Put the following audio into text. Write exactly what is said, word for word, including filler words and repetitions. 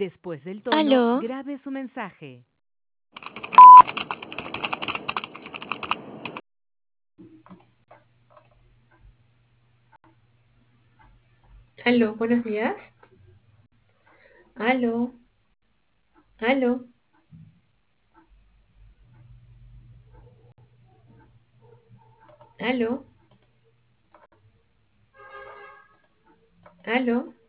Después del tono, ¿Aló? grabe su mensaje. Aló, buenos días. Aló, aló, aló, aló.